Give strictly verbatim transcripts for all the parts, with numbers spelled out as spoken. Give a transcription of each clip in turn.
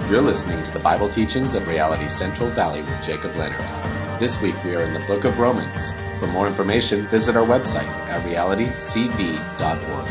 You're listening to the Bible teachings of Reality Central Valley with Jacob Leonard. This week we are in the book of Romans. For more information, visit our website at reality c v dot org.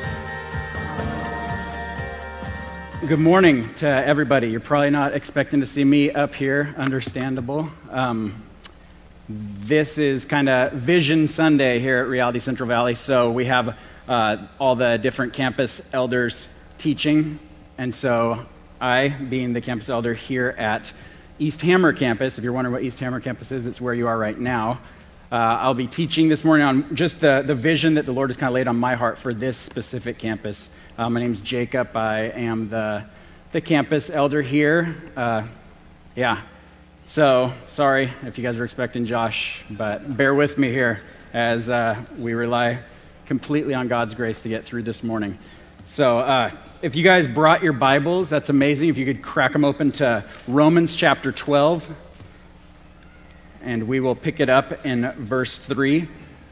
Good morning to everybody. You're probably not expecting to see me up here, understandable. Um, this is kind of Vision Sunday here at Reality Central Valley, so we have uh, all the different campus elders teaching, and so I, being the campus elder here at East Hammer campus, if you're wondering what East Hammer campus is, it's where you are right now. Uh, I'll be teaching this morning on just the, the vision that the Lord has kind of laid on my heart for this specific campus. Uh, my name's Jacob. I am the the campus elder here. Uh, yeah. So, sorry if you guys are expecting Josh, but bear with me here as uh, we rely completely on God's grace to get through this morning. So, uh, if you guys brought your Bibles, that's amazing. If you could crack them open to Romans chapter twelve, and we will pick it up in verse three.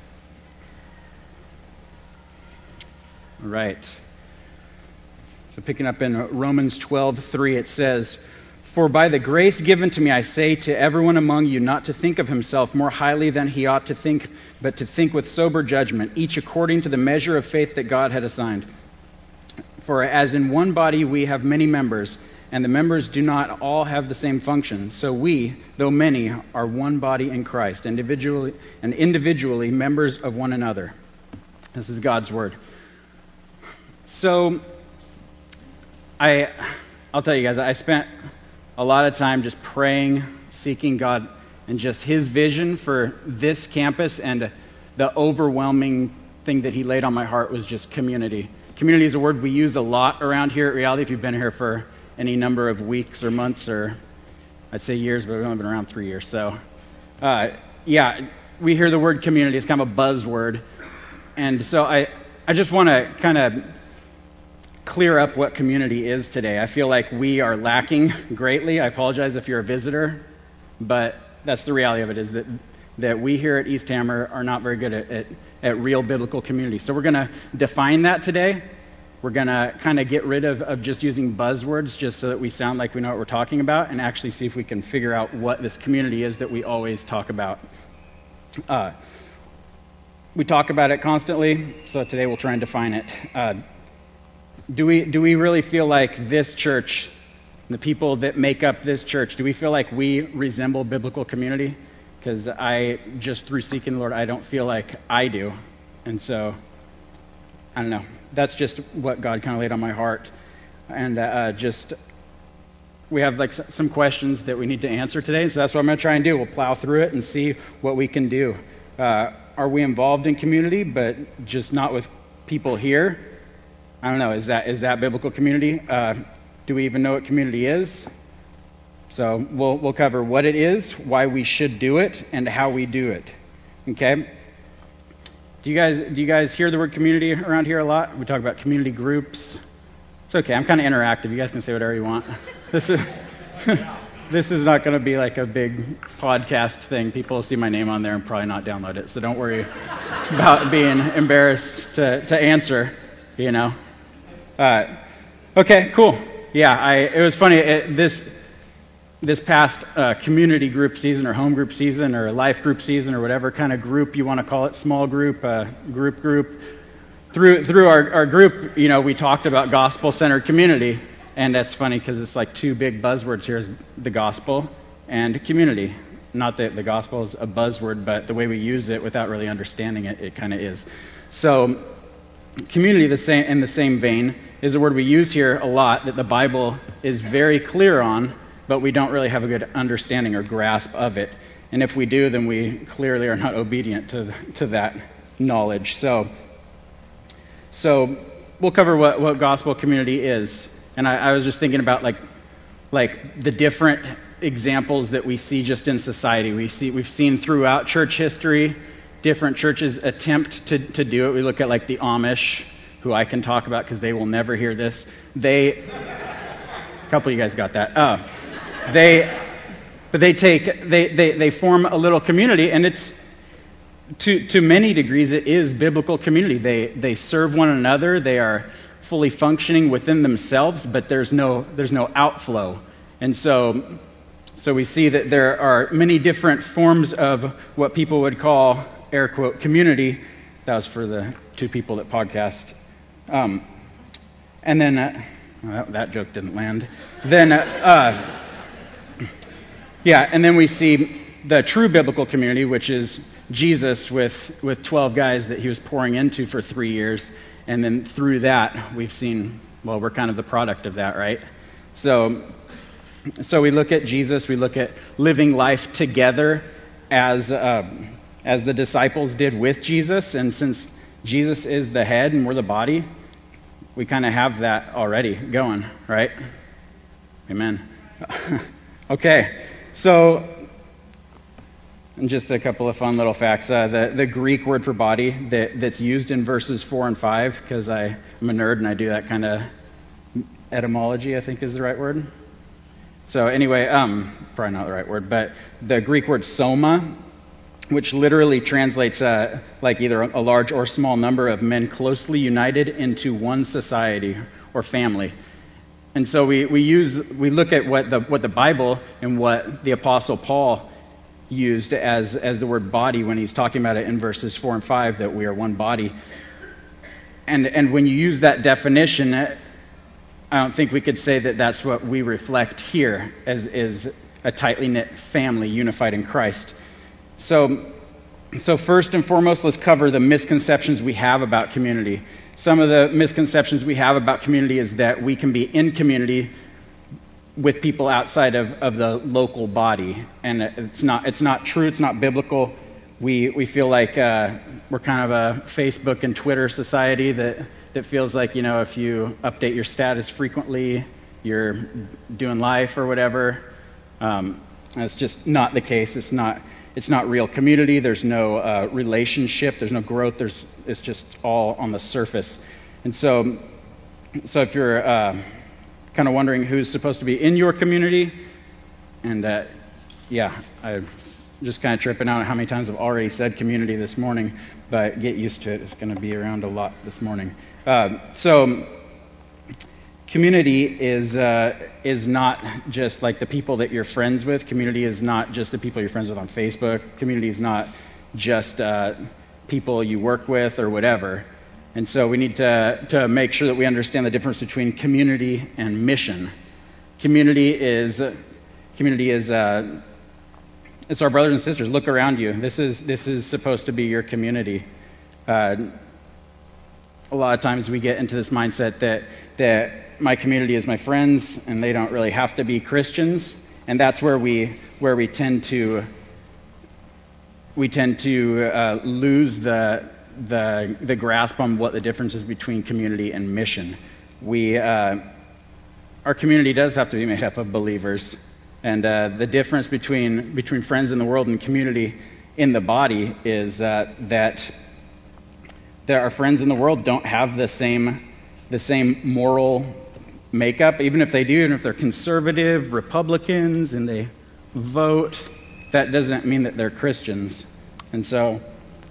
All right. So picking up in Romans twelve three, it says, "For by the grace given to me, I say to everyone among you not to think of himself more highly than he ought to think, but to think with sober judgment, each according to the measure of faith that God had assigned. For as in one body we have many members, and the members do not all have the same function, so we, though many, are one body in Christ, individually and individually members of one another." This is God's word. So, I, I'll tell you guys, I spent a lot of time just praying, seeking God, and just His vision for this campus, and the overwhelming thing that He laid on my heart was just community. Community is a word we use a lot around here at Reality. If you've been here for any number of weeks or months, or I'd say years, but we've only been around three years. So, uh, yeah, we hear the word community. It's kind of a buzzword. And so I, I just want to kind of clear up what community is today. I feel like we are lacking greatly. I apologize if you're a visitor, but that's the reality of it, is that that we here at East Hammer are not very good at, at, at real biblical community. So we're going to define that today. We're going to kind of get rid of, of just using buzzwords just so that we sound like we know what we're talking about, and actually see if we can figure out what this community is that we always talk about. Uh, we talk about it constantly, so today we'll try and define it. Uh, do we do we really feel like this church, the people that make up this church, do we feel like we resemble biblical community? Because I, just through seeking the Lord, I don't feel like I do. And so, I don't know. That's just what God kind of laid on my heart. And uh, just, we have like some questions that we need to answer today. So that's what I'm going to try and do. We'll plow through it and see what we can do. Uh, are we involved in community, but just not with people here? I don't know. Is that is that biblical community? Uh, do we even know what community is? So we'll we'll cover what it is, why we should do it, and how we do it. Okay? Do you guys do you guys hear the word community around here a lot? We talk about community groups. It's okay. I'm kind of interactive. You guys can say whatever you want. This is this is not going to be like a big podcast thing. People will see my name on there and probably not download it. So don't worry about being embarrassed to to answer. You know. Uh, okay. Cool. Yeah. I. It was funny. It, this. This past uh, community group season, or home group season, or life group season, or whatever kind of group you want to call it, small group, uh, group group, through through our, our group, you know, we talked about gospel-centered community, and that's funny because it's like two big buzzwords here: is the gospel and community. Not that the gospel is a buzzword, but the way we use it without really understanding it, it kind of is. So, community, the same in the same vein, is a word we use here a lot that the Bible is very clear on, but we don't really have a good understanding or grasp of it. And if we do, then we clearly are not obedient to to that knowledge. So, so we'll cover what, what gospel community is. And I, I was just thinking about like like the different examples that we see just in society. We see we've seen throughout church history different churches attempt to to do it. We look at like the Amish, who I can talk about because they will never hear this. They, a couple of you guys got that. Oh. They, but they take, they, they, they form a little community, and it's, to to many degrees, it is biblical community. They they serve one another. They are fully functioning within themselves, but there's no there's no outflow. And so, so we see that there are many different forms of what people would call, air quote, community. That was for the two people that podcast. Um, and then, uh, well, that joke didn't land. Then, uh, uh, yeah, and then we see the true biblical community, which is Jesus with, with twelve guys that he was pouring into for three years. And then through that, we've seen, well, we're kind of the product of that, right? So, so we look at Jesus, we look at living life together as uh, as the disciples did with Jesus. And since Jesus is the head and we're the body, we kind of have that already going, right? Amen. Okay, so and just a couple of fun little facts. Uh, the, the Greek word for body that, that's used in verses four and five, because I'm a nerd and I do that kind of etymology, I think is the right word. So anyway, um, probably not the right word, but the Greek word soma, which literally translates uh, like either a large or small number of men closely united into one society or family. And so we, we use we look at what the what the Bible and what the Apostle Paul used as as the word body when he's talking about it in verses four and five, that we are one body. And and when you use that definition, I don't think we could say that that's what we reflect here as is a tightly knit family unified in Christ. So so first and foremost, let's cover the misconceptions we have about community. Some of the misconceptions we have about community is that we can be in community with people outside of, of the local body, and it's not it's not true. It's not biblical. We we feel like uh, we're kind of a Facebook and Twitter society that that feels like, you know, if you update your status frequently, you're doing life or whatever. Um, that's just not the case. It's not it's not real community. There's no uh, relationship. There's no growth. There's it's just all on the surface. And so so if you're uh, kind of wondering who's supposed to be in your community, and uh, yeah, I'm just kind of tripping out on how many times I've already said community this morning, but get used to it. It's going to be around a lot this morning. Uh, so community is uh, is not just like the people that you're friends with. Community is not just the people you're friends with on Facebook. Community is not just uh, people you work with or whatever. And so we need to to make sure that we understand the difference between community and mission. Community is community is uh, it's our brothers and sisters. Look around you. This is this is supposed to be your community. Uh, a lot of times we get into this mindset that that my community is my friends and they don't really have to be Christians, and that's where we where we tend to we tend to uh, lose the the the grasp on what the difference is between community and mission. We uh, our community does have to be made up of believers, and uh, the difference between between friends in the world and community in the body is uh, that that our friends in the world don't have the same the same moral makeup. Even if they do, even if they're conservative Republicans and they vote, that doesn't mean that they're Christians. And so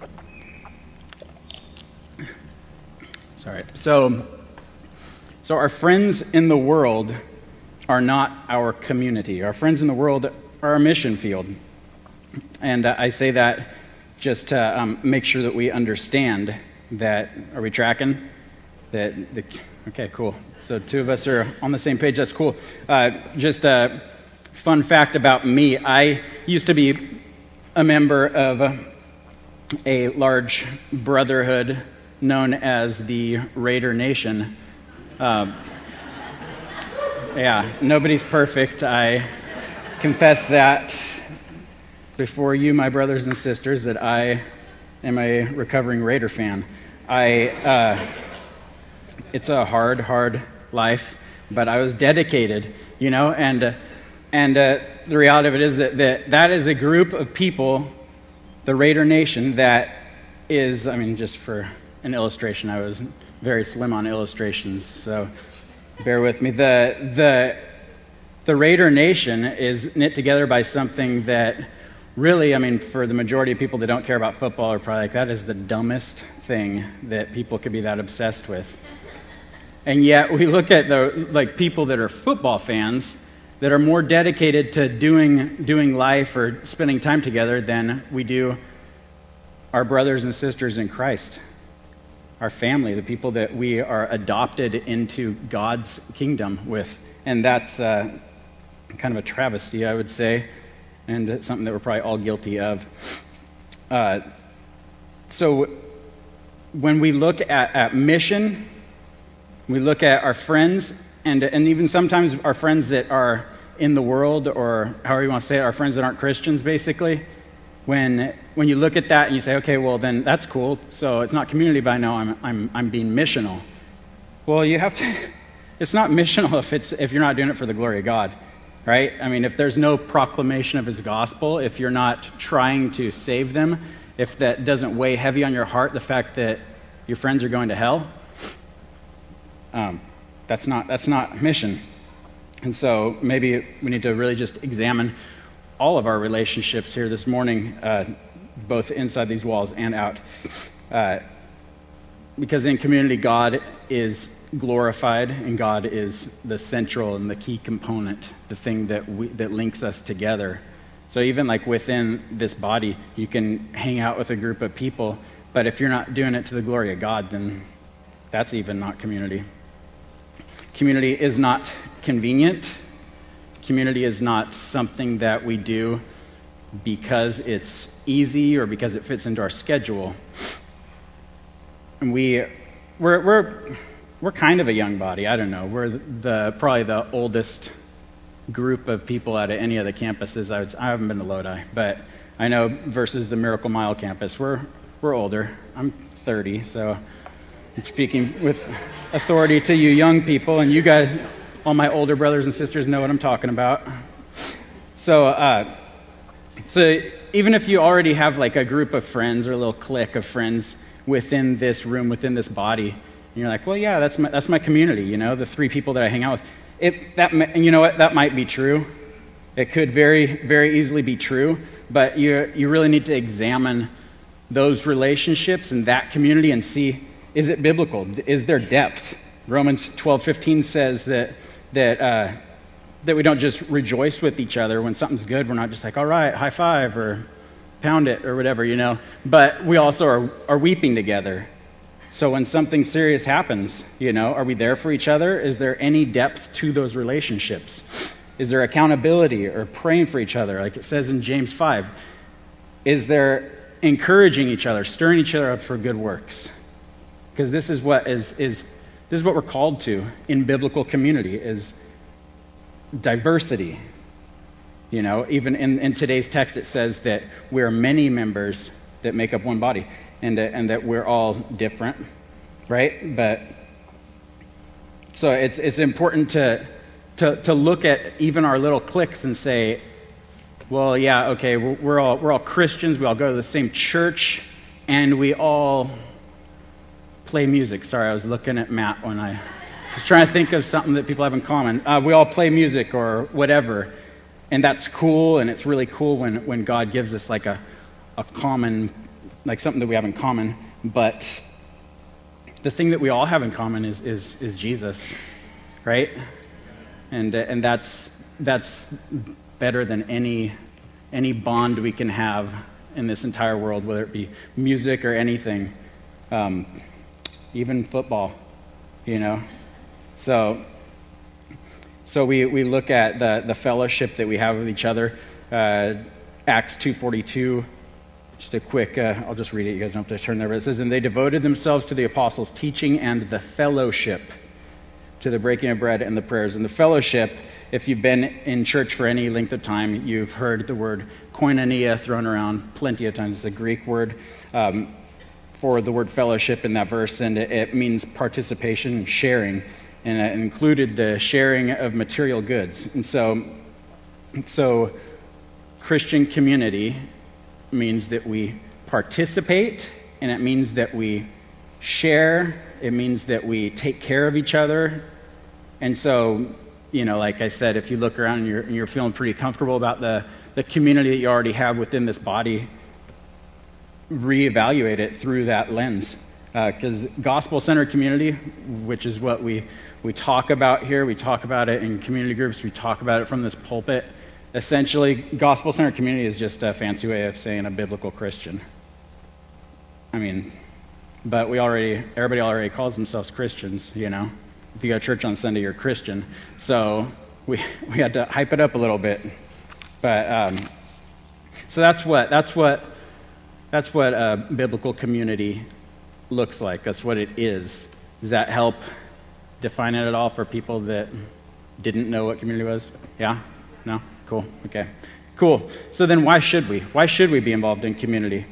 Sorry. So, so our friends in the world are not our community. Our friends in the world are our mission field. And uh, I say that just to um, make sure that we understand that. Are we tracking? That the okay, cool. So two of us are on the same page. That's cool. Uh, just a fun fact about me. I used to be a member of a large brotherhood known as the Raider Nation. Um, yeah, nobody's perfect. I confess that before you, my brothers and sisters, that I am a recovering Raider fan. I, uh, it's a hard, hard life, but I was dedicated, you know, and uh, and uh, the reality of it is that, that that is a group of people, the Raider Nation, that is, I mean, just for an illustration. I was very slim on illustrations, so bear with me. The the the Raider Nation is knit together by something that really, I mean, for the majority of people that don't care about football are probably like, that is the dumbest thing that people could be that obsessed with. And yet we look at the like people that are football fans that are more dedicated to doing doing life or spending time together than we do our brothers and sisters in Christ, our family, the people that we are adopted into God's kingdom with. And that's uh, kind of a travesty, I would say, and something that we're probably all guilty of. Uh, so when we look at, at mission, we look at our friends, and and even sometimes our friends that are in the world, or however you want to say it, our friends that aren't Christians, basically. When when you look at that and you say, okay, well then that's cool. So it's not community, but I know I'm I'm I'm being missional. Well, you have to. It's not missional if it's if you're not doing it for the glory of God, right? I mean, if there's no proclamation of His gospel, if you're not trying to save them, if that doesn't weigh heavy on your heart, the fact that your friends are going to hell, um, that's not that's not mission. And so maybe we need to really just examine all of our relationships here this morning, uh, both inside these walls and out. Uh, because in community, God is glorified, and God is the central and the key component, the thing that we, that links us together. So even like within this body, you can hang out with a group of people, but if you're not doing it to the glory of God, then that's even not community. Community is not convenient. Community is not something that we do because it's easy or because it fits into our schedule. And we, we're we're we're kind of a young body. I don't know. We're the probably the oldest group of people out of any of the campuses. I, would, I haven't been to Lodi, but I know versus the Miracle Mile campus, we're we're older. I'm thirty, so I'm speaking with authority to you young people, and you guys, all my older brothers and sisters, know what I'm talking about. So, uh, so even if you already have like a group of friends or a little clique of friends within this room, within this body, and you're like, well, yeah, that's my that's my community. You know, the three people that I hang out with. It that and you know what, that might be true. It could very very easily be true, but you you really need to examine those relationships and that community and see, is it biblical? Is there depth? Romans twelve fifteen says that that uh, that we don't just rejoice with each other when something's good. We're not just like, all right, high five or pound it or whatever, you know. But we also are, are weeping together. So when something serious happens, you know, are we there for each other? Is there any depth to those relationships? Is there accountability or praying for each other, like it says in James five? Is there encouraging each other, stirring each other up for good works? Because this is what is is this is what we're called to in biblical community, is diversity. You know, even in, in today's text it says that we're many members that make up one body, and uh, and that we're all different, right? But so it's it's important to to to look at even our little cliques and say, well, yeah, okay, we're, we're all we're all Christians, we all go to the same church, and we all play music. Sorry, I was looking at Matt when I was trying to think of something that people have in common. Uh, we all play music or whatever, and that's cool, and it's really cool when, when God gives us like a, a common, like something that we have in common. But the thing that we all have in common is is, is Jesus, right? And uh, and that's that's better than any any bond we can have in this entire world, whether it be music or anything. Um, Even football, you know. So, so we, we look at the, the fellowship that we have with each other. Uh, Acts two forty-two. Just a quick. Uh, I'll just read it. You guys don't have to turn there. But it says, "And they devoted themselves to the apostles' teaching and the fellowship, to the breaking of bread and the prayers." And the fellowship, if you've been in church for any length of time, you've heard the word koinonia thrown around plenty of times. It's a Greek word. Um, for the word fellowship in that verse, and it, it means participation and sharing, and it included the sharing of material goods. And so, so Christian community means that we participate, and it means that we share, it means that we take care of each other. And so, you know, like I said, if you look around and you're, and you're feeling pretty comfortable about the, the community that you already have within this body, reevaluate it through that lens, because uh, gospel-centered community, which is what we we talk about here, we talk about it in community groups, we talk about it from this pulpit. Essentially, gospel-centered community is just a fancy way of saying a biblical Christian. I mean, but we already, everybody already calls themselves Christians, you know. If you go to church on Sunday, you're a Christian. So we we had to hype it up a little bit. But um, so that's what that's what that's what a biblical community looks like. That's what it is. Does that help define it at all for people that didn't know what community was? Yeah? No? Cool. Okay. Cool. So then why should we? Why should we be involved in community?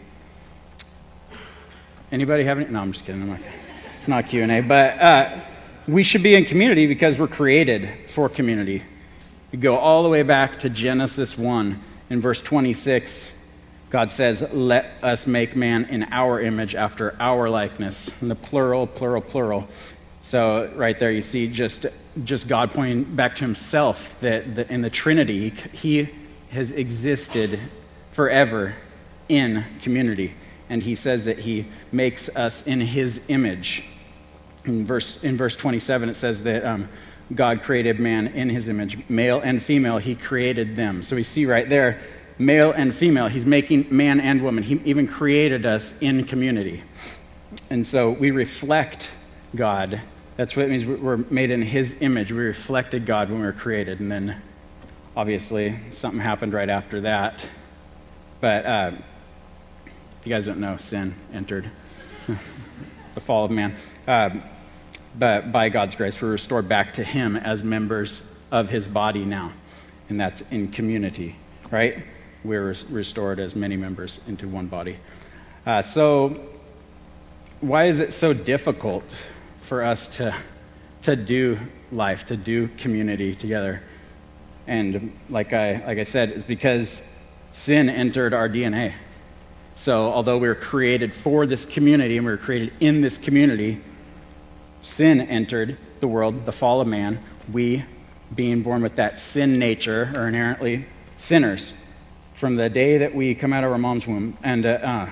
Anybody have any? No, I'm just kidding. I'm not, it's not Q and A. But uh, we should be in community because we're created for community. We go all the way back to Genesis one. In verse twenty-six, God says, let us make man in our image after our likeness. In the plural, plural, plural. So right there you see just just God pointing back to himself, that, that in the Trinity, he has existed forever in community. And he says that he makes us in his image. In verse in verse twenty-seven, it says that um, God created man in his image. Male and female, he created them. So we see right there, male and female, he's making man and woman. He even created us in community. And so we reflect God. That's what it means. We're made in his image. We reflected God when we were created. And then, obviously, something happened right after that. But uh, if you guys don't know, sin entered. The fall of man. Uh, but by God's grace, we're restored back to him as members of his body now. And that's in community, right? We're res- restored as many members into one body. Uh, so, why is it so difficult for us to to do life, to do community together? And like I like I said, it's because sin entered our D N A. So although we were created for this community and we were created in this community, sin entered the world, the fall of man. We, being born with that sin nature, are inherently sinners from the day that we come out of our mom's womb. And uh, uh,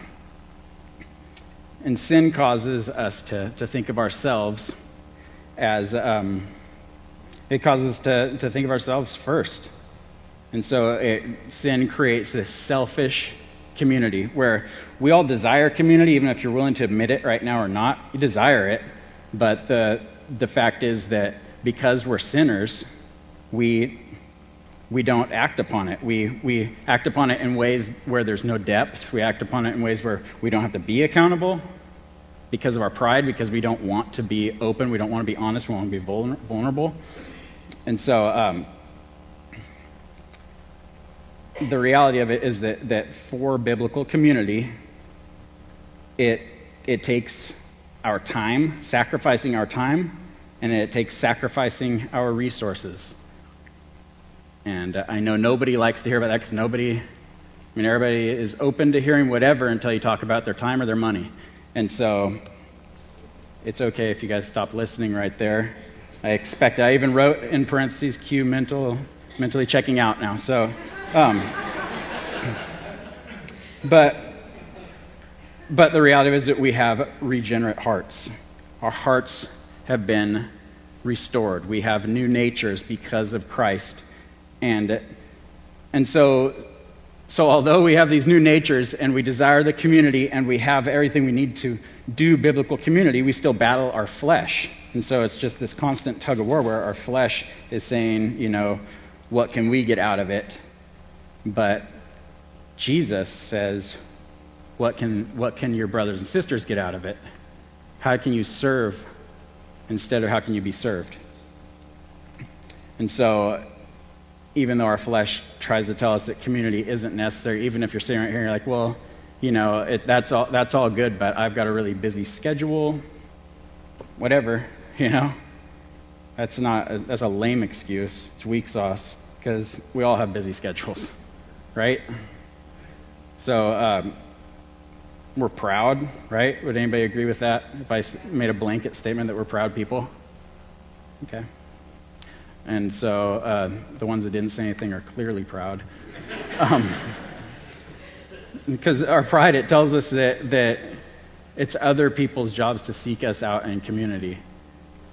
and sin causes us to, to think of ourselves as, um, it causes us to, to think of ourselves first. And so it, sin creates this selfish community where we all desire community, even if you're willing to admit it right now or not. You desire it, but the the fact is that because we're sinners, we we don't act upon it. We we act upon it in ways where there's no depth. We act upon it in ways where we don't have to be accountable because of our pride, because we don't want to be open, we don't want to be honest, we want to be vulnerable. And so um, the reality of it is that, that for biblical community, it it takes our time, sacrificing our time, and it takes sacrificing our resources. And uh, I know nobody likes to hear about that because nobody, I mean, everybody is open to hearing whatever until you talk about their time or their money. And so it's okay if you guys stop listening right there. I expect, I even wrote in parentheses, Q mental, mentally checking out now. So, um, but, but the reality is that we have regenerate hearts. Our hearts have been restored. We have new natures because of Christ. And, and so, so although we have these new natures and we desire the community and we have everything we need to do biblical community, we still battle our flesh. And so it's just this constant tug of war where our flesh is saying, you know, what can we get out of it? But Jesus says, what can what can your brothers and sisters get out of it? How can you serve instead of how can you be served? And so even though our flesh tries to tell us that community isn't necessary, even if you're sitting right here and you're like, well, you know, it, that's all that's all good, but I've got a really busy schedule, whatever, you know. That's not that's a lame excuse. It's weak sauce because we all have busy schedules, right? So um, we're proud, right? Would anybody agree with that? If I made a blanket statement that we're proud people, okay. And so uh, the ones that didn't say anything are clearly proud. Um, because our pride, it tells us that, that it's other people's jobs to seek us out in community.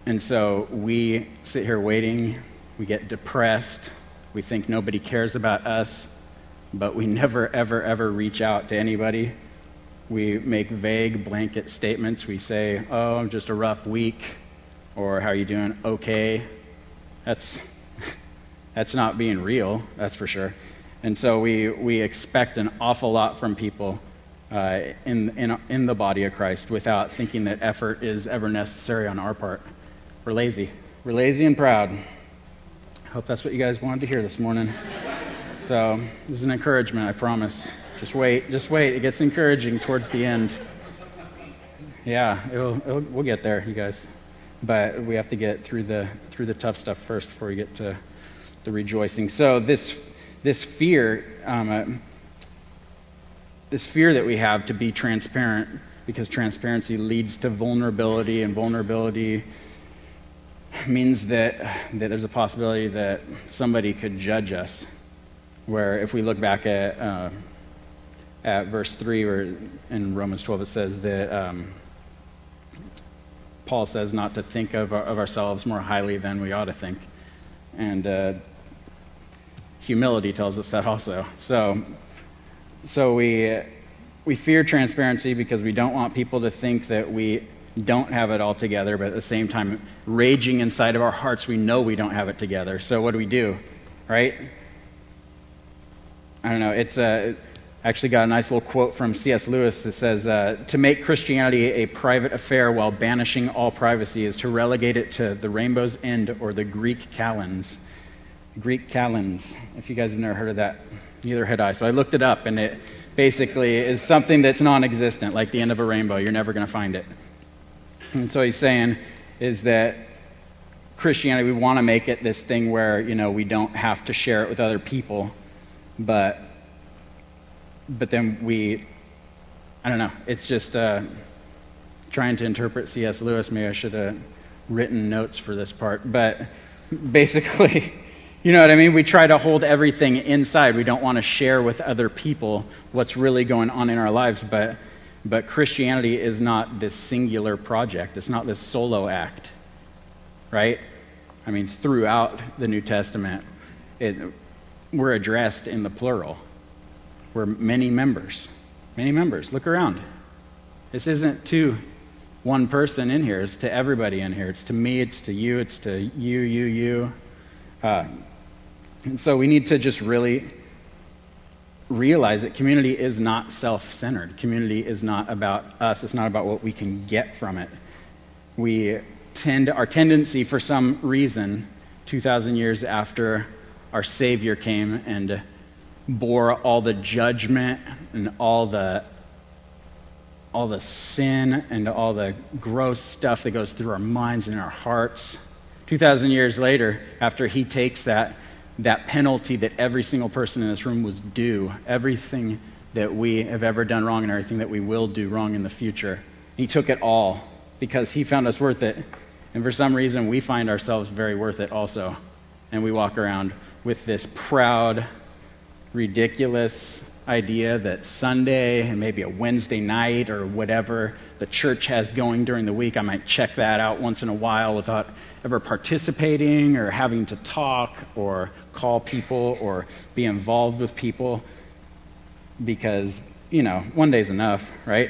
And so we sit here waiting, we get depressed, we think nobody cares about us, but we never, ever, ever reach out to anybody. We make vague blanket statements. We say, oh, just a rough week, or how are you doing? Okay. That's that's not being real, that's for sure. And so we, we expect an awful lot from people uh, in, in, in the body of Christ without thinking that effort is ever necessary on our part. We're lazy. We're lazy and proud. I hope that's what you guys wanted to hear this morning. So this is an encouragement, I promise. Just wait, just wait. It gets encouraging towards the end. Yeah, it'll, it'll, we'll get there, you guys. But we have to get through the through the tough stuff first before we get to the rejoicing. So this this fear, um, uh, this fear that we have to be transparent, because transparency leads to vulnerability, and vulnerability means that that there's a possibility that somebody could judge us. Where if we look back at uh, at verse three, where in Romans twelve it says that um, Paul says not to think of, of ourselves more highly than we ought to think, and uh, humility tells us that also. So, so we we fear transparency because we don't want people to think that we don't have it all together, but at the same time, raging inside of our hearts, we know we don't have it together. So what do we do, right? I don't know. It's uh, actually got a nice little quote from C S Lewis that says, uh, to make Christianity a private affair while banishing all privacy is to relegate it to the rainbow's end or the Greek kalends. Greek kalends. If you guys have never heard of that, neither had I. So I looked it up, and it basically is something that's non-existent, like the end of a rainbow. You're never going to find it. And so he's saying is that Christianity, we want to make it this thing where, you know, we don't have to share it with other people, but but then we, I don't know, it's just uh, trying to interpret C S Lewis. Maybe I should have written notes for this part. But basically, you know what I mean? We try to hold everything inside. We don't want to share with other people what's really going on in our lives. But but Christianity is not this singular project. It's not this solo act, right? I mean, throughout the New Testament, it, we're addressed in the plural. We're many members. Many members. Look around. This isn't to one person in here. It's to everybody in here. It's to me. It's to you. It's to you, you, you. Uh, and so we need to just really realize that community is not self-centered. Community is not about us. It's not about what we can get from it. We tend, our tendency for some reason, two thousand years after our Savior came and bore all the judgment and all the all the sin and all the gross stuff that goes through our minds and our hearts. two thousand years later, after he takes that that penalty that every single person in this room was due, everything that we have ever done wrong and everything that we will do wrong in the future, he took it all because he found us worth it. And for some reason, we find ourselves very worth it also. And we walk around with this proud, ridiculous idea that Sunday and maybe a Wednesday night or whatever the church has going during the week, I might check that out once in a while without ever participating or having to talk or call people or be involved with people because, you know, one day's enough, right?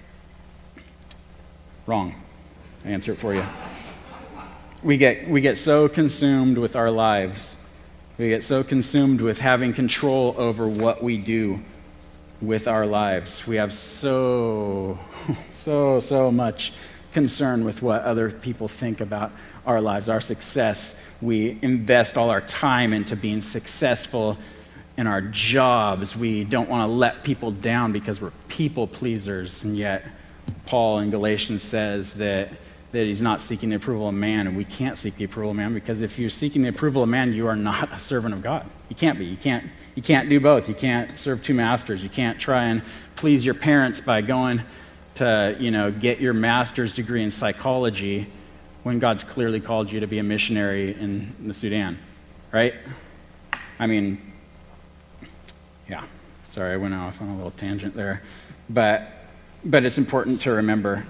Wrong. I answer it for you. We get we get so consumed with our lives. We get so consumed with having control over what we do with our lives. We have so, so, so much concern with what other people think about our lives, our success. We invest all our time into being successful in our jobs. We don't want to let people down because we're people pleasers. And yet, Paul in Galatians says that that he's not seeking the approval of man, and we can't seek the approval of man, because if you're seeking the approval of man, you are not a servant of God. You can't be. You can't you can't do both. You can't serve two masters. You can't try and please your parents by going to, you know, get your master's degree in psychology when God's clearly called you to be a missionary in the Sudan, right? I mean, yeah. Sorry, I went off on a little tangent there. But but it's important to remember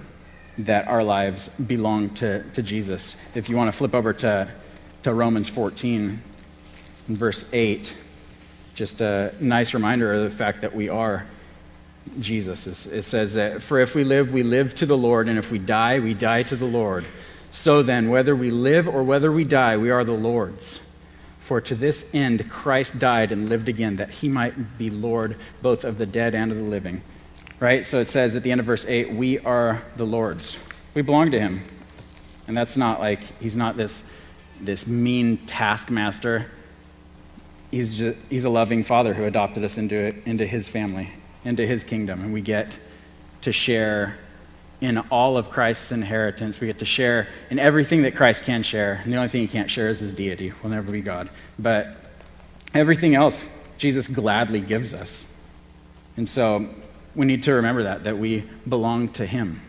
that our lives belong to, to Jesus. If you want to flip over to, to Romans fourteen, verse eight, just a nice reminder of the fact that we are Jesus. It says that, for if we live, we live to the Lord, and if we die, we die to the Lord. So then, whether we live or whether we die, we are the Lord's. For to this end Christ died and lived again, that he might be Lord both of the dead and of the living. Right? So it says at the end of verse eight, we are the Lord's. We belong to him. And that's not like, he's not this, this mean taskmaster. He's just, he's a loving father who adopted us into it, into his family, into his kingdom. And we get to share in all of Christ's inheritance. We get to share in everything that Christ can share. And the only thing he can't share is his deity. We'll never be God. But everything else, Jesus gladly gives us. And so we need to remember that, that we belong to him.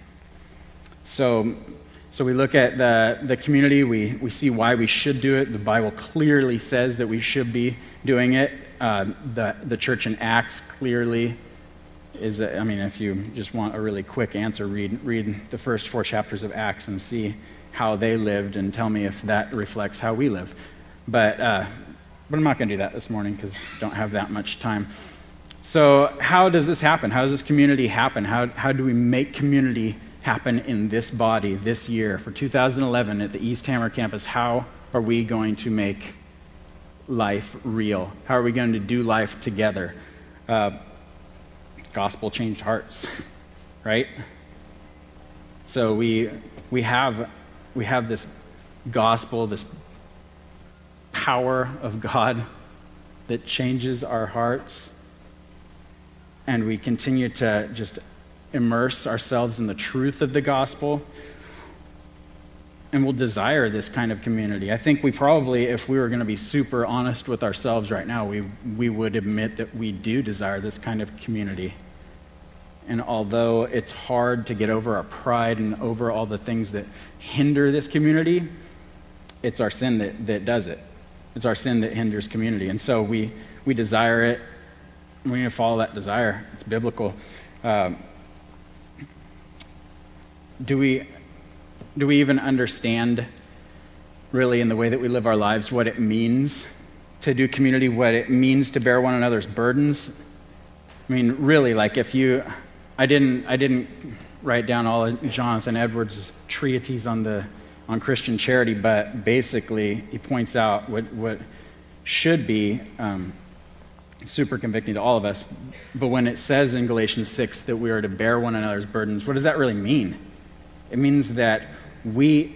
So so we look at the, the community. We, we see why we should do it. The Bible clearly says that we should be doing it. Uh, the, the church in Acts clearly is, a, I mean, if you just want a really quick answer, read read the first four chapters of Acts and see how they lived and tell me if that reflects how we live. But uh, but I'm not going to do that this morning because I don't have that much time. So how does this happen? How does this community happen? How how do we make community happen in this body this year for two thousand eleven at the East Hammer campus? How are we going to make life real? How are we going to do life together? Uh, Gospel changed hearts, right? So we we have we have this gospel, this power of God that changes our hearts, and we continue to just immerse ourselves in the truth of the gospel, and we'll desire this kind of community. I think we probably, if we were going to be super honest with ourselves right now, we we would admit that we do desire this kind of community. And although it's hard to get over our pride and over all the things that hinder this community, it's our sin that, that does it. It's our sin that hinders community. And so we, we desire it. We need to follow that desire. It's biblical. Um, do we do we even understand, really, in the way that we live our lives, what it means to do community, what it means to bear one another's burdens? I mean, really, like if you... I didn't I didn't write down all of Jonathan Edwards' treatises on the on Christian charity, but basically he points out what what should be um, super convicting to all of us. But when it says in Galatians six that we are to bear one another's burdens, what does that really mean? It means that we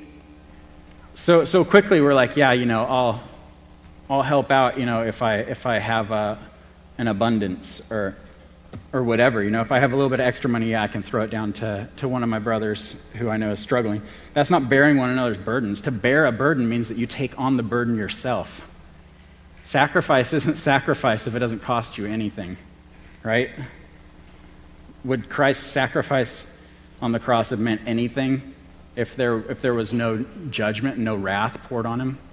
so so quickly we're like, yeah, you know, I'll I'll help out, you know, if I if I have a, an abundance or or whatever. You know, if I have a little bit of extra money, yeah, I can throw it down to, to one of my brothers who I know is struggling. That's not bearing one another's burdens. To bear a burden means that you take on the burden yourself. Sacrifice isn't sacrifice if it doesn't cost you anything, right? Would Christ's sacrifice on the cross have meant anything if there if there was no judgment and no wrath poured on him?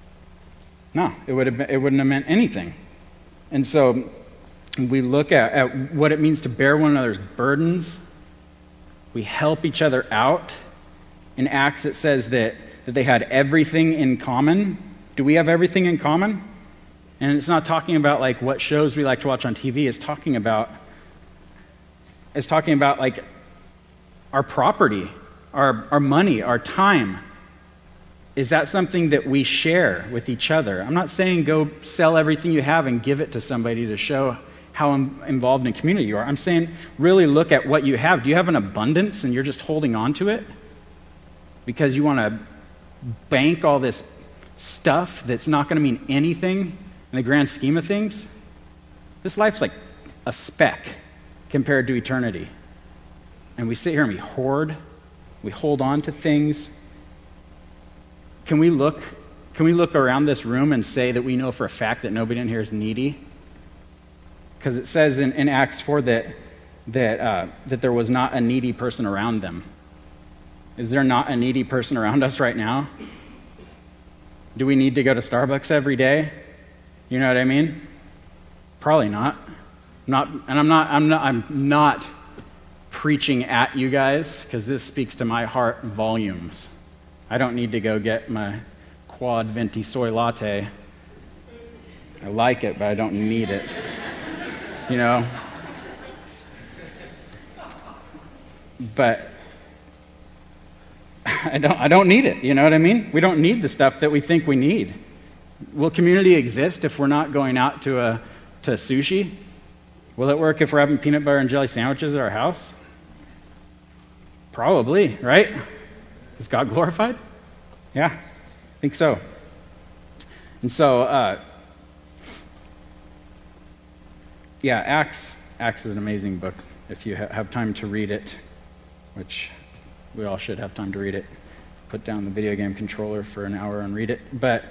No, it would have been, it wouldn't have meant anything. And so we look at, at what it means to bear one another's burdens. We help each other out. In Acts it says that, that they had everything in common. Do we have everything in common? And it's not talking about like what shows we like to watch on T V. It's talking about it's talking about like our property, our our money, our time. Is that something that we share with each other? I'm not saying go sell everything you have and give it to somebody to show how involved in community you are. I'm saying really look at what you have. Do you have an abundance and you're just holding on to it because you want to bank all this stuff that's not going to mean anything in the grand scheme of things? This life's like a speck compared to eternity. And we sit here and we hoard, we hold on to things. Can we look can we look around this room and say that we know for a fact that nobody in here is needy? Because it says in, in Acts four that that uh, that there was not a needy person around them. Is there not a needy person around us right now? Do we need to go to Starbucks every day? You know what I mean? Probably not. Not, and I'm not. I'm not. I'm not preaching at you guys because this speaks to my heart volumes. I don't need to go get my quad venti soy latte. I like it, but I don't need it. You know? But I don't I don't need it, you know what I mean? We don't need the stuff that we think we need. Will community exist if we're not going out to a to sushi? Will it work if we're having peanut butter and jelly sandwiches at our house? Probably, right? Is God glorified? Yeah, I think so. And so, uh, yeah, Acts Acts is an amazing book if you ha- have time to read it, which we all should have time to read it. Put down the video game controller for an hour and read it. But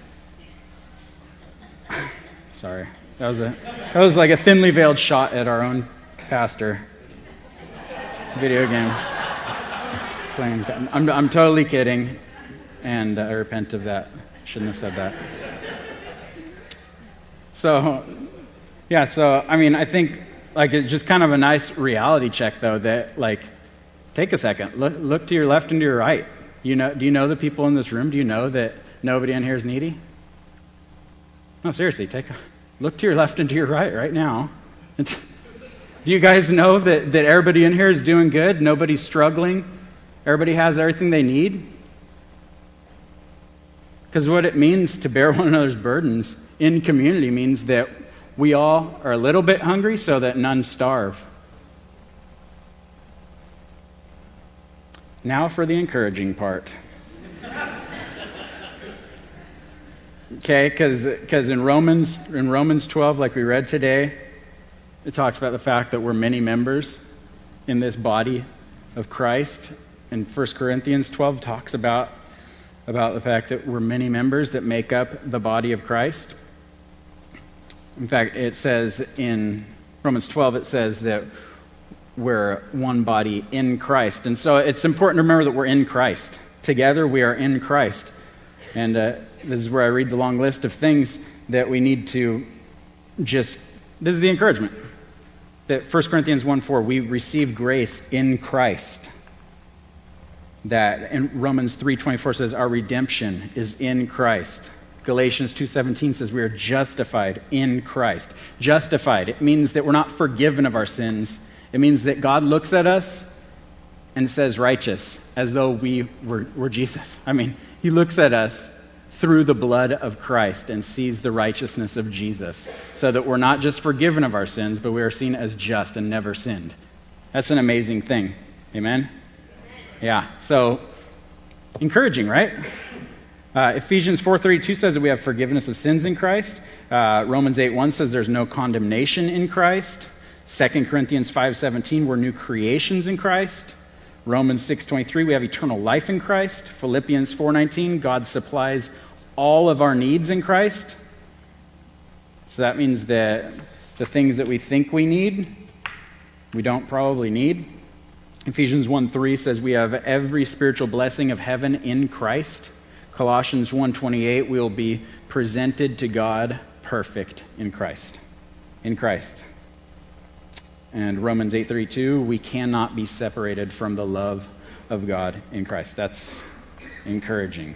sorry, that was a that was like a thinly veiled shot at our own pastor. Video game playing. I'm I'm totally kidding, and uh, I repent of that. Shouldn't have said that. So, yeah. So I mean, I think like it's just kind of a nice reality check, though. That like, take a second, look look to your left and to your right. You know, do you know the people in this room? Do you know that nobody in here is needy? No, seriously, take a look to your left and to your right right now. It's, do you guys know that, that everybody in here is doing good? Nobody's struggling? Everybody has everything they need? Because what it means to bear one another's burdens in community means that we all are a little bit hungry so that none starve. Now for the encouraging part. Okay, because in Romans in Romans twelve, like we read today, it talks about the fact that we're many members in this body of Christ. And First Corinthians twelve talks about, about the fact that we're many members that make up the body of Christ. In fact, it says in Romans twelve, it says that we're one body in Christ. And so it's important to remember that we're in Christ. Together we are in Christ. And uh, this is where I read the long list of things that we need to just, this is the encouragement. That First Corinthians one four, we receive grace in Christ. That in Romans three twenty-four says our redemption is in Christ. Galatians two seventeen says we are justified in Christ. Justified, it means that we're not forgiven of our sins. It means that God looks at us and says righteous, as though we were, were Jesus. I mean, He looks at us through the blood of Christ and sees the righteousness of Jesus, so that we're not just forgiven of our sins, but we are seen as just and never sinned. That's an amazing thing. Amen? Yeah, so encouraging, right? Uh, Ephesians four thirty-two says that we have forgiveness of sins in Christ. Uh, Romans eight one says there's no condemnation in Christ. Second Corinthians five seventeen, we're new creations in Christ. Romans six twenty-three, we have eternal life in Christ. Philippians four nineteen, God supplies all of our needs in Christ. So that means that the things that we think we need, we don't probably need. Ephesians one three says we have every spiritual blessing of heaven in Christ. Colossians one twenty-eight, we will be presented to God perfect in Christ. In Christ. And Romans eight thirty-two, we cannot be separated from the love of God in Christ. That's encouraging.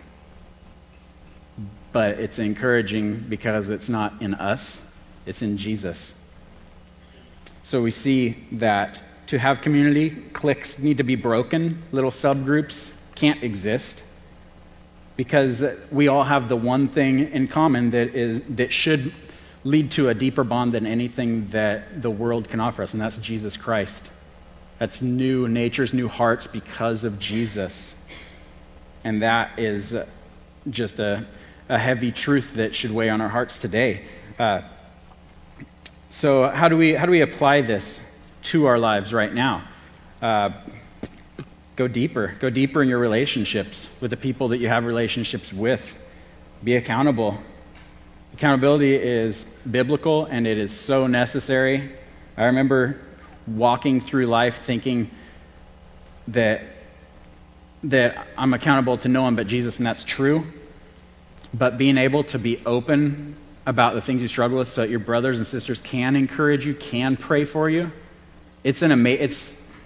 But it's encouraging because it's not in us, it's in Jesus. So we see that to have community, cliques need to be broken, little subgroups can't exist, because we all have the one thing in common that is that should lead to a deeper bond than anything that the world can offer us, and that's Jesus Christ. That's new natures, new hearts because of Jesus. And that is just a, a heavy truth that should weigh on our hearts today. Uh, so how do we how do we apply this to our lives right now? Uh, go deeper. Go deeper in your relationships with the people that you have relationships with. Be accountable. Accountability is biblical, and it is so necessary. I remember walking through life thinking that that I'm accountable to no one but Jesus, and that's true. But being able to be open about the things you struggle with so that your brothers and sisters can encourage you, can pray for you, it's an ama- it's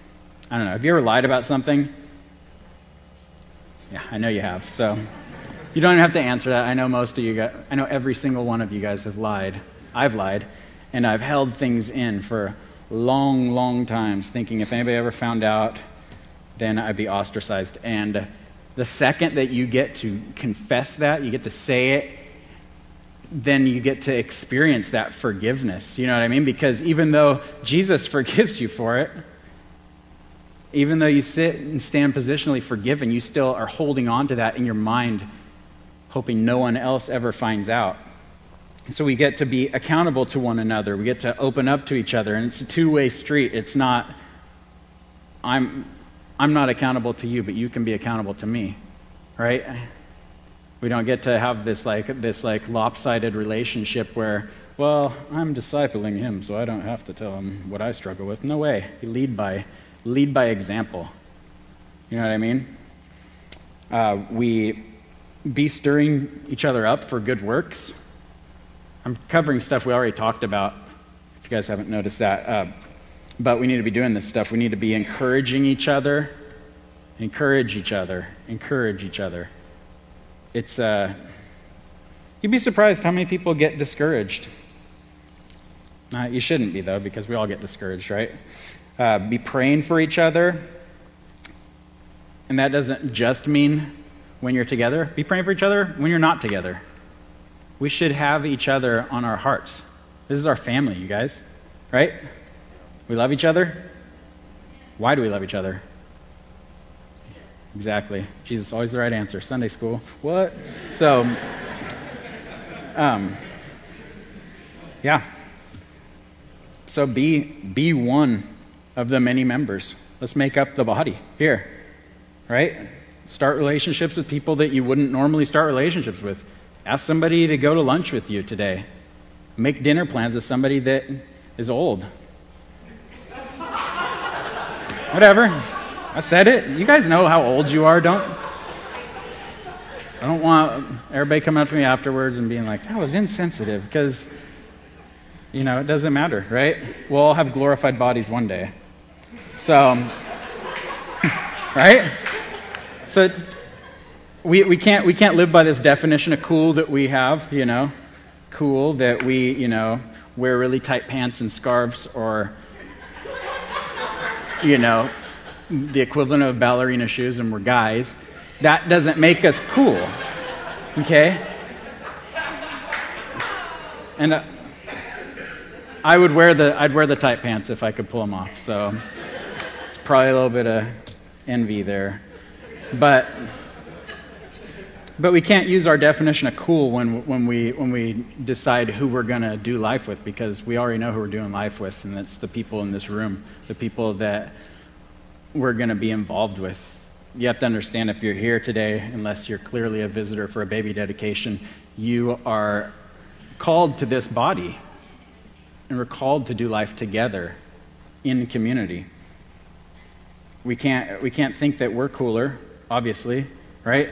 I don't know. Have you ever lied about something? Yeah, I know you have. So you don't even have to answer that. I know most of you guys, I know every single one of you guys have lied. I've lied. And I've held things in for long, long times, thinking if anybody ever found out, then I'd be ostracized. And the second that you get to confess that, you get to say it, then you get to experience that forgiveness. You know what I mean? Because even though Jesus forgives you for it, even though you sit and stand positionally forgiven, you still are holding on to that in your mind, hoping no one else ever finds out. So we get to be accountable to one another. We get to open up to each other, and it's a two-way street. It's not, I'm I'm not accountable to you, but you can be accountable to me, right? We don't get to have this like this like lopsided relationship where, well, I'm discipling him, so I don't have to tell him what I struggle with. No way. You lead by lead by example. You know what I mean? Uh, we be stirring each other up for good works. I'm covering stuff we already talked about, if you guys haven't noticed that. Uh, but we need to be doing this stuff. We need to be encouraging each other, encourage each other, encourage each other. It's, uh, you'd be surprised how many people get discouraged. Uh, you shouldn't be, though, because we all get discouraged, right? Uh, be praying for each other. And that doesn't just mean when you're together. Be praying for each other when you're not together. We should have each other on our hearts. This is our family, you guys. Right? We love each other. Why do we love each other? Exactly. Jesus, always the right answer. Sunday school. What? So, um, yeah. So be be one of the many members. Let's make up the body here. Right? Start relationships with people that you wouldn't normally start relationships with. Ask somebody to go to lunch with you today. Make dinner plans with somebody that is old. Whatever. I said it. You guys know how old you are. Don't. I don't want everybody coming up to me afterwards and being like, that was insensitive, because, you know, it doesn't matter, right? We'll all have glorified bodies one day. So, right? So we we can't we can't live by this definition of cool that we have, you know, cool that we, you know, wear really tight pants and scarves, or, you know, the equivalent of ballerina shoes, and we're guys. That doesn't make us cool, okay? And uh, I would wear the I'd wear the tight pants if I could pull them off. So it's probably a little bit of envy there, but. But we can't use our definition of cool when when we when we decide who we're going to do life with, because we already know who we're doing life with, and that's the people in this room, the people that we're going to be involved with. You have to understand, if you're here today, unless you're clearly a visitor for a baby dedication, you are called to this body, and we're called to do life together in community. We can't we can't think that we're cooler, obviously, right?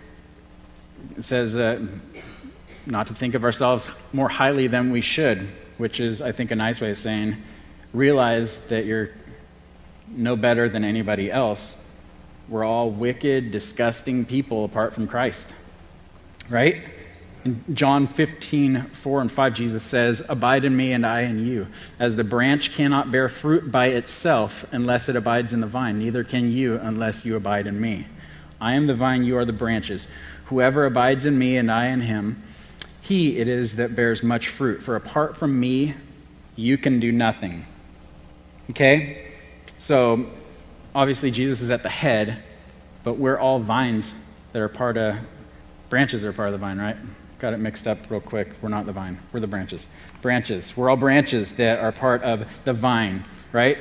It says uh, not to think of ourselves more highly than we should, which is, I think, a nice way of saying, realize that you're no better than anybody else. We're all wicked, disgusting people apart from Christ. Right? In John fifteen, four and five, Jesus says, "Abide in me and I in you. As the branch cannot bear fruit by itself unless it abides in the vine, neither can you unless you abide in me. I am the vine, you are the branches. Whoever abides in me and I in him, he it is that bears much fruit. For apart from me, you can do nothing." Okay? So, obviously Jesus is at the head, but we're all vines that are part of, branches that are part of the vine, right? Got it mixed up real quick. We're not the vine. We're the branches. Branches. We're all branches that are part of the vine, right?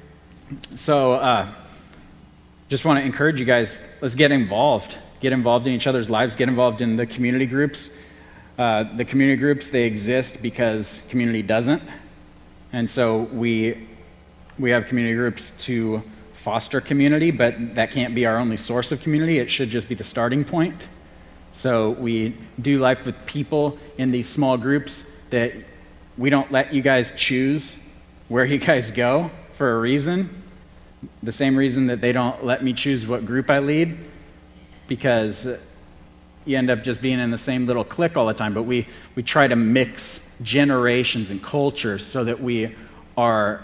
So, uh, just want to encourage you guys, let's get involved. Get involved in each other's lives. Get involved in the community groups. Uh, the community groups, they exist because community doesn't. And so we we have community groups to foster community, but that can't be our only source of community. It should just be the starting point. So we do life with people in these small groups that we don't let you guys choose where you guys go for a reason. The same reason that they don't let me choose what group I lead, because you end up just being in the same little clique all the time. But we, we try to mix generations and cultures so that we are,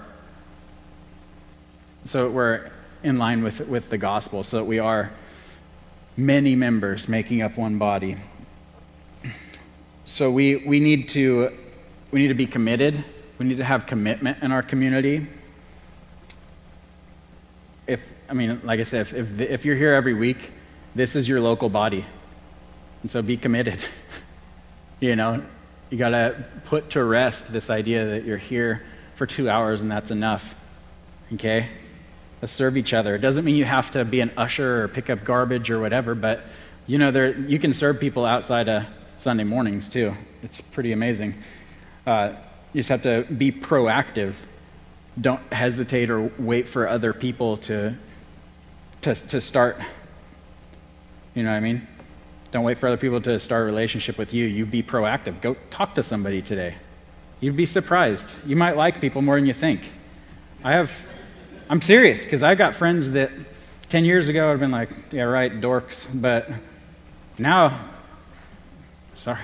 so that we're in line with with the gospel, so that we are many members making up one body. So we, we need to we need to be committed. We need to have commitment in our community. If I mean, like I said, if if, if you're here every week, this is your local body, and so be committed. You know, you gotta put to rest this idea that you're here for two hours and that's enough. Okay, let's serve each other. It doesn't mean you have to be an usher or pick up garbage or whatever, but you know, there you can serve people outside of Sunday mornings too. It's pretty amazing. Uh, you just have to be proactive. Don't hesitate or wait for other people to to to start. You know what I mean? Don't wait for other people to start a relationship with you. You be proactive. Go talk to somebody today. You'd be surprised. You might like people more than you think. I have, I'm serious, because I've got friends that ten years ago I'd have been like, yeah, right, dorks. But now, sorry.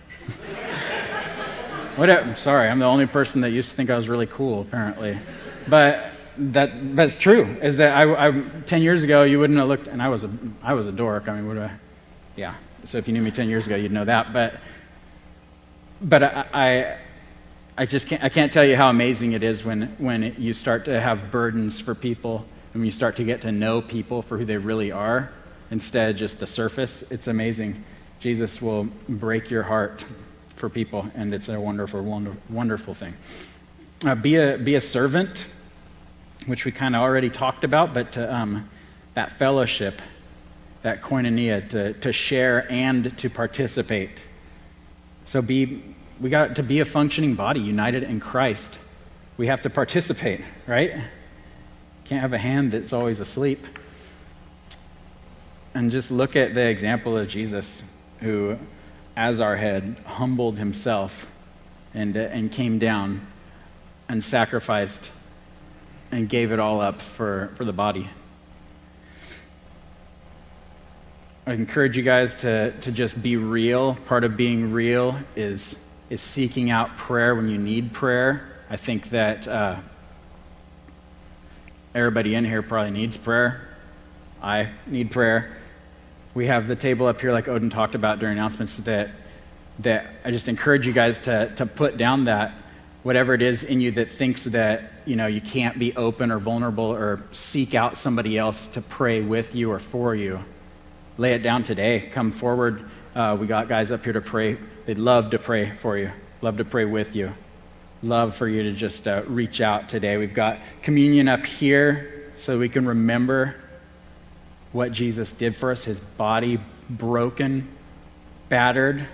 Whatever. Sorry, I'm the only person that used to think I was really cool, apparently. But that that's true. Is that I, I ten years ago you wouldn't have looked, and I was a I was a dork. I mean, would I? Yeah. So if you knew me ten years ago, you'd know that. But but I I, I just can't I can't tell you how amazing it is when when you start to have burdens for people, and when you start to get to know people for who they really are instead of just the surface. It's amazing. Jesus will break your heart for people, and it's a wonderful, wonder, wonderful thing. Uh, be a be a servant, which we kind of already talked about, but to, um, that fellowship, that koinonia, to to share and to participate. So be we got to be a functioning body, united in Christ. We have to participate, right? Can't have a hand that's always asleep. And just look at the example of Jesus, who, as our head, humbled himself and uh, and came down and sacrificed and gave it all up for, for the body. I encourage you guys to, to just be real. Part of being real is is seeking out prayer when you need prayer. I think that uh, everybody in here probably needs prayer. I need prayer. We have the table up here, like Odin talked about during announcements, that that I just encourage you guys to to put down that whatever it is in you that thinks that, you know, you can't be open or vulnerable or seek out somebody else to pray with you or for you. Lay it down today. Come forward. Uh, we got guys up here to pray. They'd love to pray for you. Love to pray with you. Love for you to just uh, reach out today. We've got communion up here so we can remember what Jesus did for us. His body broken, battered,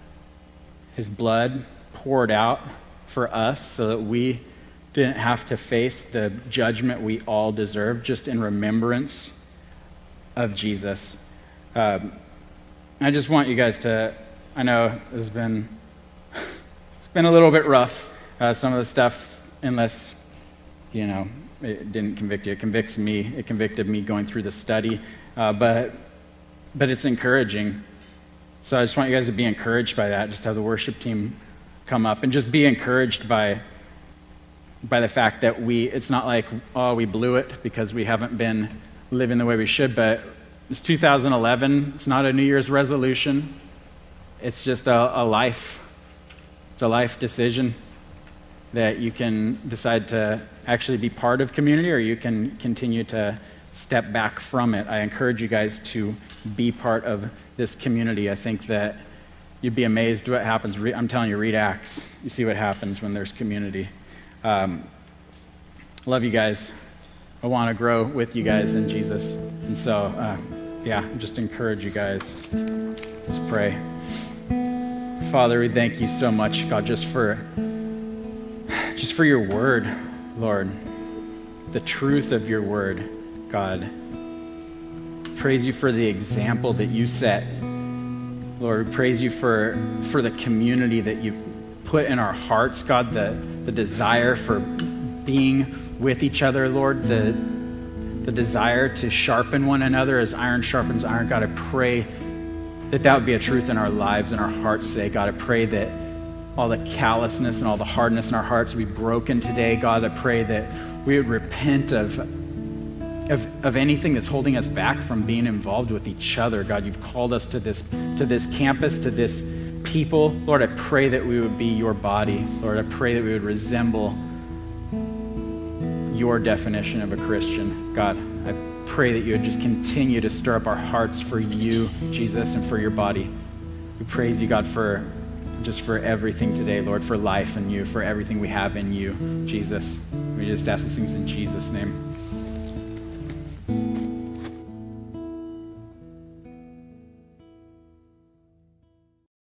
his blood poured out for us so that we didn't have to face the judgment we all deserve, just in remembrance of Jesus. Um, I just want you guys to, I know it's been, it's been a little bit rough, uh, some of the stuff, unless, you know, it didn't convict you. It convicts me. It convicted me going through the study. Uh, but but it's encouraging. So I just want you guys to be encouraged by that. Just have the worship team come up and just be encouraged by by the fact that we, it's not like, oh, we blew it because we haven't been living the way we should, but it's two thousand eleven. It's not a New Year's resolution. It's just a, a life. It's a life decision that you can decide to actually be part of community, or you can continue to step back from it. I encourage you guys to be part of this community. I think that you'd be amazed what happens. I'm telling you, read Acts. You see what happens when there's community. Um, love you guys. I want to grow with you guys in Jesus. And so, uh, yeah, just encourage you guys. Let's pray. Father, we thank you so much, God, just for just for your word, Lord. The truth of your word, God. Praise you for the example that you set. Lord, we praise you for for the community that you put in our hearts, God, the, the desire for being with each other, Lord, the the desire to sharpen one another as iron sharpens iron. God, I pray that that would be a truth in our lives and our hearts today. God, I pray that all the callousness and all the hardness in our hearts would be broken today. God, I pray that we would repent of, of, of anything that's holding us back from being involved with each other. God, you've called us to this, to this campus, to this people. Lord, I pray that we would be your body. Lord, I pray that we would resemble your definition of a Christian. God, I pray that you would just continue to stir up our hearts for you, Jesus, and for your body. We praise you, God, for just for everything today, Lord, for life in you, for everything we have in you, Jesus. We just ask these things in Jesus' name.